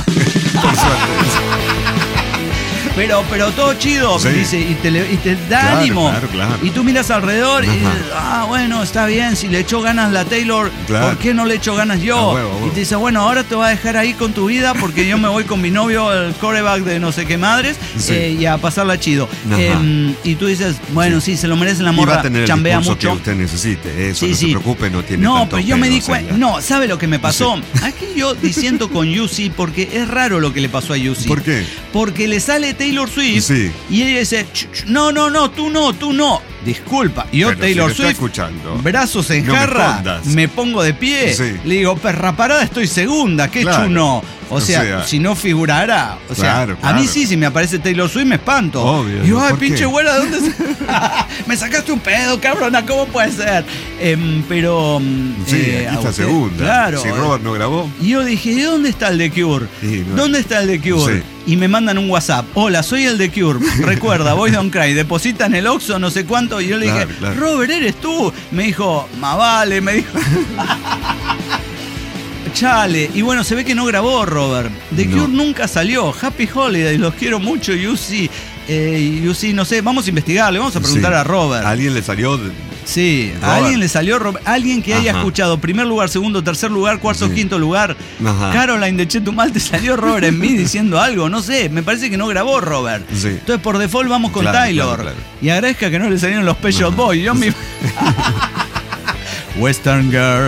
pero todo chido, dice, y te da ánimo. Claro. Y tú miras alrededor y dices, bueno, está bien, si le echó ganas la Taylor, ¿por qué no le echo ganas yo? Y te dice, bueno, ahora te voy a dejar ahí con tu vida porque yo me voy con mi novio, el quarterback de no sé qué madres, y a pasarla chido. Y tú dices, bueno, sí, se lo merece la morra, chambea mucho. Que usted necesite, eso, no se preocupe, no tiene No, tanto pero yo me di cuenta, ¿sabe lo que me pasó? Aquí yo diciendo con Yusi, porque es raro lo que le pasó a Yusi. ¿Por qué? Porque le sale Taylor Swift y ella dice, no, tú no. Disculpa, yo pero Taylor Swift, brazos en jarra, me pongo de pie, le digo, perra parada, estoy segunda, qué chuno. O sea, si no figurara, a mí si me aparece Taylor Swift me espanto. Obvio, digo, ay, pinche güera, ¿de dónde me sacaste un pedo, cabrona? ¿Cómo puede ser? Pero aquí está segunda. Claro. Si Robert no grabó. Y yo dije, ¿y dónde está el The Cure? ¿Dónde está el The Cure? Y me mandan un WhatsApp. Hola, soy el The Cure. Recuerda, Boys Don't Cry. Deposita en el Oxxo, no sé cuánto. Y yo le dije, Robert, ¿eres tú? Me dijo, más vale, me dijo. Chale. Y bueno, se ve que no grabó Robert. The Cure nunca salió. Happy Holidays, los quiero mucho. Yusi, no sé, vamos a investigarle, vamos a preguntar a Robert. ¿A alguien le salió? Sí, Robert. A alguien le salió Robert. Alguien que haya escuchado primer lugar, segundo, tercer lugar, cuarto, quinto lugar. Caroline de Chetumal, te salió Robert en mí diciendo algo. No sé, me parece que no grabó Robert. Entonces por default vamos con Taylor. Claro. Y agradezca que no le salieron los Pet Shop Boys. Yo me... Western Girl.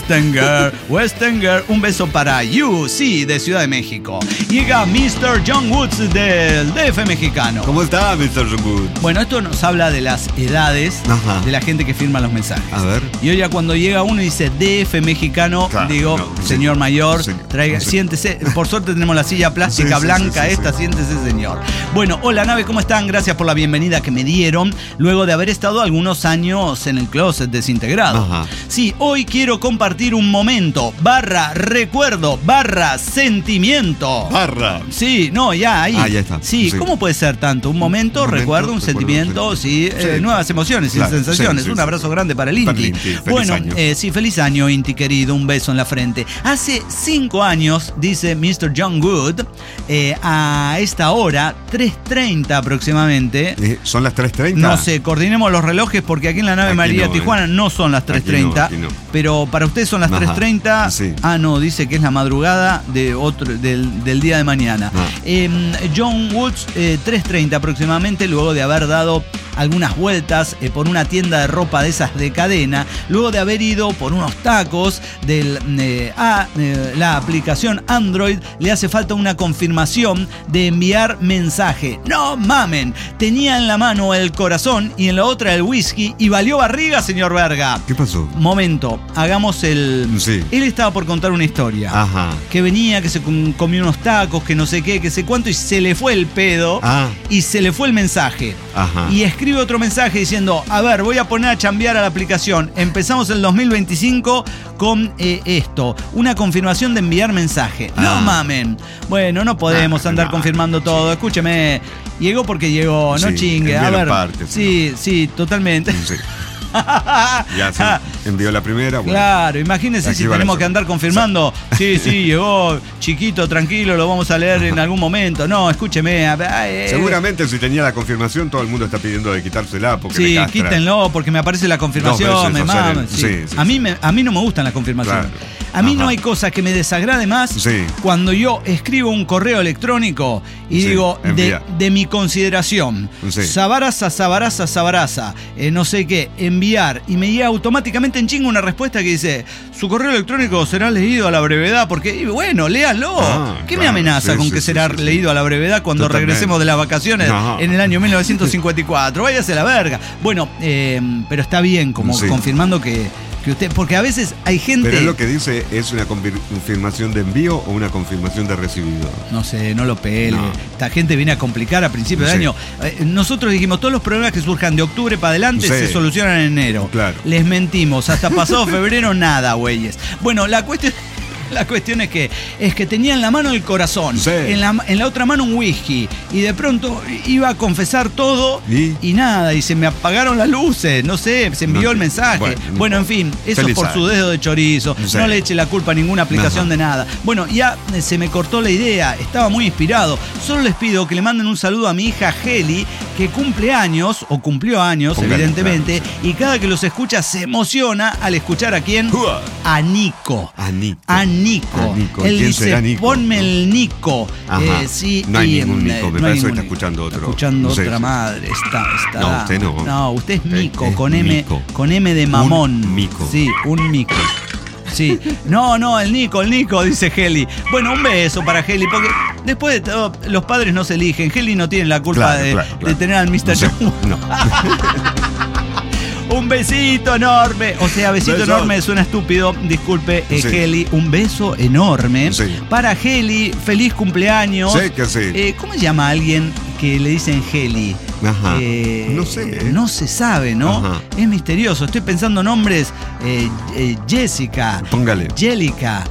Un beso para You, de Ciudad de México. Llega Mr. John Woods del DF mexicano. ¿Cómo está, Mr. John Woods? Bueno, esto nos habla de las edades de la gente que firma los mensajes. A ver. Y hoy ya cuando llega uno y dice DF mexicano, señor mayor, siéntese. Por suerte tenemos la silla plástica blanca siéntese, señor. Bueno, hola, nave, ¿cómo están? Gracias por la bienvenida que me dieron luego de haber estado algunos años en el closet desintegrado. Sí, hoy quiero compartir un momento, recuerdo, sentimiento. Sí, ya ahí. Ya está. Sí, ¿cómo puede ser tanto? Un momento, recuerdo, un sentimiento, nuevas emociones y sensaciones. Un abrazo grande para el Inti. Bueno, feliz año, Inti querido, un beso en la frente. Hace 5 años, dice Mr. John Wood, a esta hora, 3:30 aproximadamente. ¿Son las 3:30? No sé, coordinemos los relojes porque aquí en la nave aquí María Tijuana no son las 3:30. Pero para ustedes son las 3:30. No, dice que es la madrugada del día de mañana. John Woods, 3:30 aproximadamente, luego de haber dado algunas vueltas por una tienda de ropa de esas de cadena, luego de haber ido por unos tacos a la aplicación Android, le hace falta una confirmación de enviar mensaje. ¡No mamen! Tenía en la mano el corazón y en la otra el whisky y valió barriga, señor Verga. ¿Qué pasó? Momento, hagamos el... Sí. Él estaba por contar una historia. Ajá. Que venía, que se comió unos tacos, que no sé qué, que sé cuánto, y se le fue el pedo y se le fue el mensaje. Ajá. Y escribe otro mensaje diciendo, a ver, voy a poner a chambear a la aplicación. Empezamos el 2025 con esto, una confirmación de enviar mensaje. No mamen. Bueno, no podemos andar confirmando todo. Escúcheme, llegó porque llegó, no chingue. A ver. Sí, totalmente. Sí. Ya se envió la primera. Bueno. Claro, imagínense si tenemos que andar confirmando. Sí, llegó, chiquito, tranquilo, lo vamos a leer en algún momento. No, escúcheme. Seguramente si tenía la confirmación, todo el mundo está pidiendo de quitársela. Porque sí, quítenlo, porque me aparece la confirmación. Me maman. Sí. A mí no me gustan las confirmaciones. Claro. A mí no hay cosa que me desagrade más cuando yo escribo un correo electrónico y digo, de mi consideración, sabaraza, no sé qué, enviar, y me llega automáticamente en chingo una respuesta que dice, su correo electrónico será leído a la brevedad, porque, bueno, léalo. ¿Qué me amenaza con que será leído a la brevedad cuando regresemos de las vacaciones en el año 1954? Váyase a la verga. Bueno, pero está bien, como confirmando que usted, porque a veces hay gente... Pero es lo que dice, ¿es una confirmación de envío o una confirmación de recibido? No sé, no lo pele. Esta gente viene a complicar a principios de año. Nosotros dijimos, todos los problemas que surjan de octubre para adelante se solucionan en enero. Claro. Les mentimos, hasta pasado febrero nada, güeyes. Bueno, la cuestión es que tenía en la mano el corazón, en la otra mano un whisky, y de pronto iba a confesar todo y nada, y se me apagaron las luces, no sé, se envió el mensaje. Bueno, en fin, eso es por su dedo de chorizo, no le eche la culpa a ninguna aplicación de nada. Bueno, ya se me cortó la idea, estaba muy inspirado. Solo les pido que le manden un saludo a mi hija Heli, que cumplió años, evidentemente, y cada que los escucha se emociona al escuchar a quién. A Nico. Nico. Él dice, ponme el Nico. No hay ningún Nico, me parece que está escuchando otro. Escuchando otra madre. Está. No, usted no. No, usted es Mico, con M de mamón. Un mico. Sí, un Mico. Sí. No, el Nico, dice Heli. Bueno, un beso para Heli, porque después de todo, los padres no se eligen. Heli no tiene la culpa de tener al Mr. John. No. Un besito enorme. O sea, besito enorme suena estúpido. Disculpe, Heli. Un beso enorme para Heli. Feliz cumpleaños. Sí, que sí. ¿Cómo se llama a alguien que le dicen Heli? Ajá. No sé. No se sabe, ¿no? Ajá. Es misterioso. Estoy pensando nombres. Jessica. Póngale. Angélica.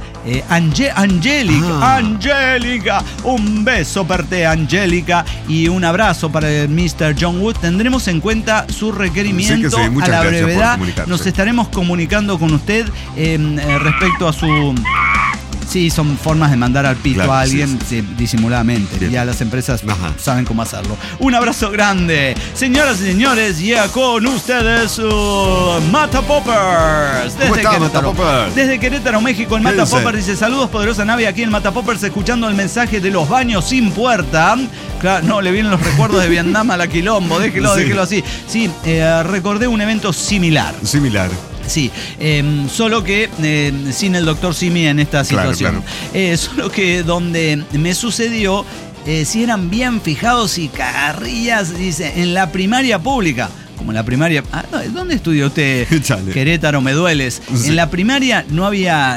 Angélica. Un beso para ti, Angélica. Y un abrazo para el Mr. John Wood. Tendremos en cuenta su requerimiento a la brevedad. Nos estaremos comunicando con usted respecto a su... Sí, son formas de mandar al pito a alguien disimuladamente. Bien. Ya las empresas saben cómo hacerlo. Un abrazo grande. Señoras y señores, ya con ustedes Mata Poppers. Desde Querétaro, México, el Mata Poppers dice, saludos, poderosa nave, aquí en Mata Poppers, escuchando el mensaje de los baños sin puerta. Claro, no, le vienen los recuerdos de Vietnam a la quilombo, déjelo así. Sí, recordé un evento similar. Sí, solo que sin el doctor Simi en esta situación. Claro. Solo que donde me sucedió, si eran bien fijados y cagarrillas, dice, en la primaria pública. Como en la primaria. ¿Dónde estudió usted? Querétaro, me dueles. Sí. En la primaria no había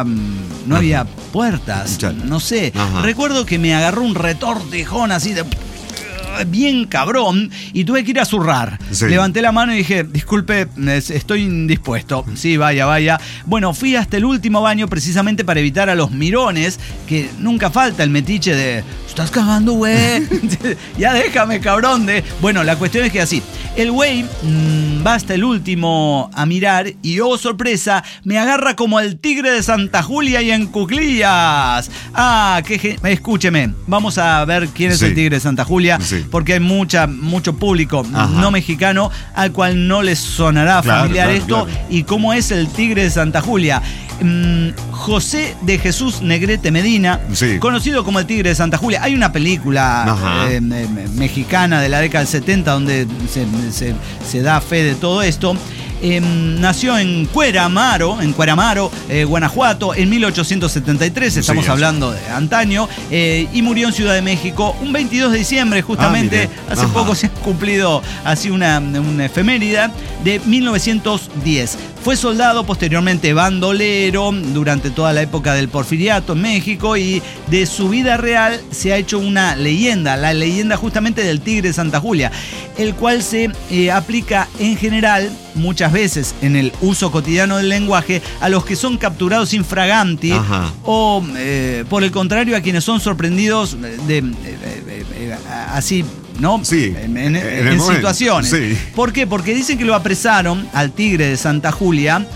puertas. No sé. Recuerdo que me agarró un retortijón así de... bien cabrón, y tuve que ir a zurrar. Levanté la mano y dije, disculpe, estoy indispuesto. Sí, vaya. Bueno, fui hasta el último baño precisamente para evitar a los mirones, que nunca falta el metiche de, estás cagando, güey. Ya déjame, cabrón. Bueno, la cuestión es que así, el güey va hasta el último a mirar y, oh sorpresa, me agarra como el tigre de Santa Julia y en cuclillas. Escúcheme, vamos a ver quién es el tigre de Santa Julia. Porque hay mucho público no mexicano al cual no les sonará familiar esto. Y cómo es el tigre de Santa Julia. José de Jesús Negrete Medina, Sí. conocido como el Tigre de Santa Julia. Hay una película mexicana de la década del 70 donde se da fe de todo esto. Nació en Cueramaro, Guanajuato, en 1873, estamos Sí, hablando de antaño, y murió en Ciudad de México un 22 de diciembre, justamente, hace poco se ha cumplido así una efeméride, de 1910. Fue soldado, posteriormente bandolero, durante toda la época del Porfiriato en México, y de su vida real se ha hecho una leyenda, la leyenda justamente del Tigre de Santa Julia, el cual se aplica en general, muchas veces en el uso cotidiano del lenguaje, a los que son capturados infraganti o, por el contrario, a quienes son sorprendidos así, ¿no? Sí, en situaciones. Sí. ¿Por qué? Porque dicen que lo apresaron al Tigre de Santa Julia.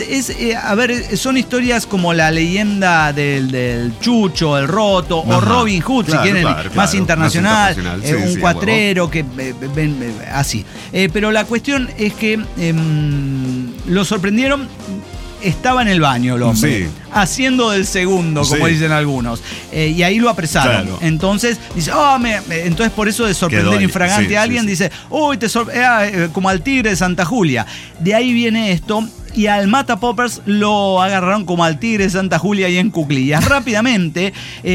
Son historias como la leyenda del Chucho, el Roto, o Robin Hood, claro, si quieren, más internacional, un sí, cuatrero, que así. Pero la cuestión es que lo sorprendieron. Estaba en el baño el hombre, haciendo del segundo, como dicen algunos. Y ahí lo apresaron. Claro. Entonces, dice, entonces por eso de sorprender infragante a alguien, dice, uy, como al Tigre de Santa Julia. De ahí viene esto. Y al Mata Poppers lo agarraron como al Tigre de Santa Julia y en cuclillas. Rápidamente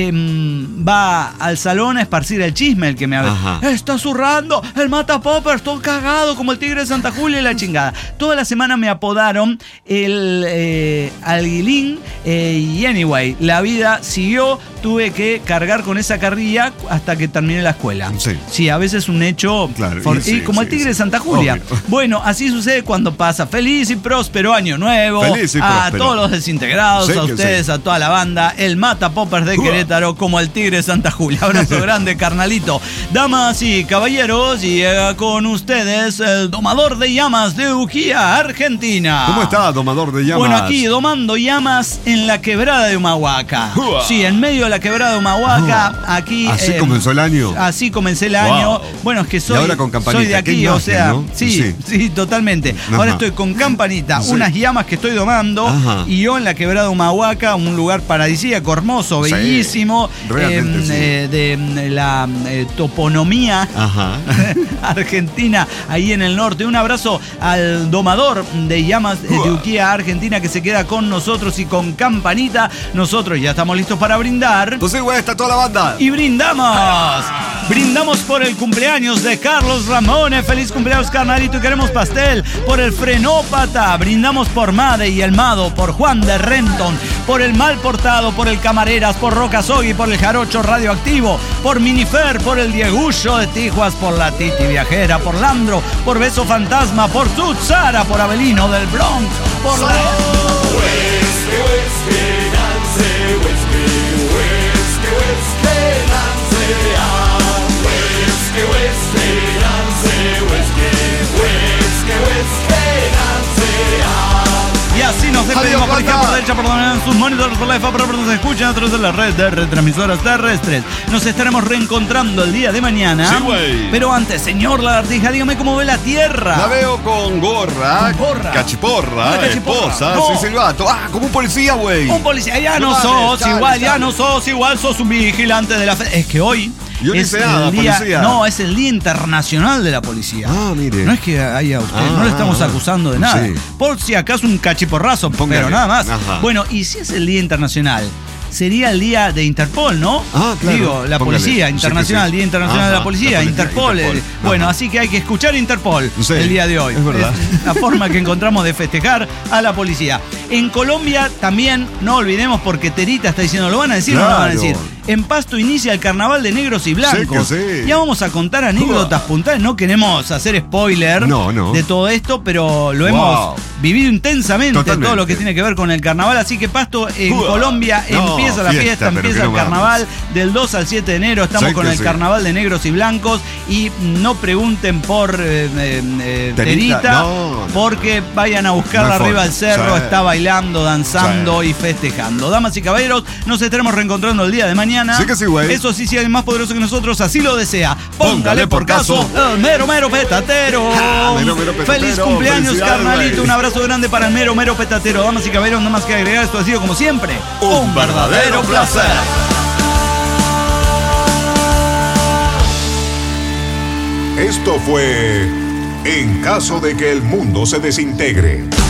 va al salón a esparcir el chisme, el que me está zurrando, el Mata Poppers, todo cagado como el Tigre de Santa Julia y la chingada. Toda la semana me apodaron el Alguilín, y anyway, la vida siguió. Tuve que cargar con esa carrilla hasta que terminé la escuela. Sí, a veces un hecho. Claro, como el Tigre de Santa Julia. Obvio. Bueno, así sucede cuando pasa. Feliz y próspero año nuevo. Feliz y a próspero. Todos los desintegrados, a ustedes, a toda la banda. El Mata Poppers de Querétaro, como el Tigre de Santa Julia. Abrazo grande, carnalito. Damas y caballeros, llega con ustedes el domador de llamas de Uquía, Argentina. ¿Cómo está, domador de llamas? Bueno, aquí domando llamas en la quebrada de Humahuaca. Sí, en medio de la quebrada de Humahuaca, aquí. ¿Así comenzó el año? Así comencé el año. Bueno, es que soy de aquí, imagen, o sea, ¿no? Sí, totalmente. Ahora estoy con Campanita, unas llamas que estoy domando, y yo en la quebrada de Humahuaca, un lugar paradisíaco, hermoso, bellísimo, de la toponomía argentina, ahí en el norte. Un abrazo al domador de llamas de Uquía, Argentina, que se queda con nosotros y con Campanita. Nosotros ya estamos listos para brindar. Entonces, güey, está toda la banda. Y brindamos. Brindamos por el cumpleaños de Carlos Ramones. Feliz cumpleaños, carnalito. Y queremos pastel. Por el Frenópata. Brindamos por Made y el Mado. Por Juan de Renton. Por el Mal Portado. Por el Camareras. Por Rocasogui. Por el Jarocho Radioactivo. Por Minifer. Por el Diegullo de Tijuas. Por la Titi Viajera. Por Landro. Por Beso Fantasma. Por Tutsara. Por Abelino del Bronx. Por la... Y así nos despedimos por izquierda, por derecha, por donde en sus monitores, por la EFA, por donde se escuchan a través de la red de retransmisoras terrestres. Nos estaremos reencontrando el día de mañana. Sí, güey. Pero antes, señor Lagartija, dígame cómo ve la tierra. La veo con gorra, cachiporra, esposa, silbato. Como un policía, güey. Un policía, ya no sos igual, sos un vigilante de la fe. Es que hoy... Yo no hice nada, policía. No, es el Día Internacional de la Policía. Mire. No es que haya usted, no le estamos acusando de nada. Sí. Por si acaso un cachiporrazo, pero nada más. Bueno, y si es el Día Internacional, sería el día de Interpol, ¿no? Claro. Digo, la policía internacional, Día Internacional de la Policía, Interpol. Bueno, así que hay que escuchar Interpol el día de hoy. Es verdad. Es la forma que encontramos de festejar a la policía. En Colombia también, no olvidemos, porque Terita está diciendo, ¿lo van a decir o no lo van a decir? En Pasto inicia el carnaval de negros y blancos. Ya vamos a contar anécdotas puntuales. No queremos hacer spoiler de todo esto, pero lo hemos vivido intensamente. Totalmente. Todo lo que tiene que ver con el carnaval. Así que Pasto, en Colombia, empieza la fiesta, empieza el carnaval del 2 al 7 de enero. Estamos con el carnaval de negros y blancos. Y no pregunten por Terita, porque vayan a buscarla arriba del cerro. Está bailando, danzando y festejando. Damas y caballeros, nos estaremos reencontrando el día de mañana mañana. Sí que sí, güey. Eso sí, si es más poderoso que nosotros, así lo desea. Póngale por caso el mero petatero. Mero petatero. Feliz cumpleaños, carnalito. Güey. Un abrazo grande para el mero petatero. Damas y caballeros, nada más que agregar, esto ha sido como siempre un verdadero placer. Esto fue En caso de que el mundo se desintegre.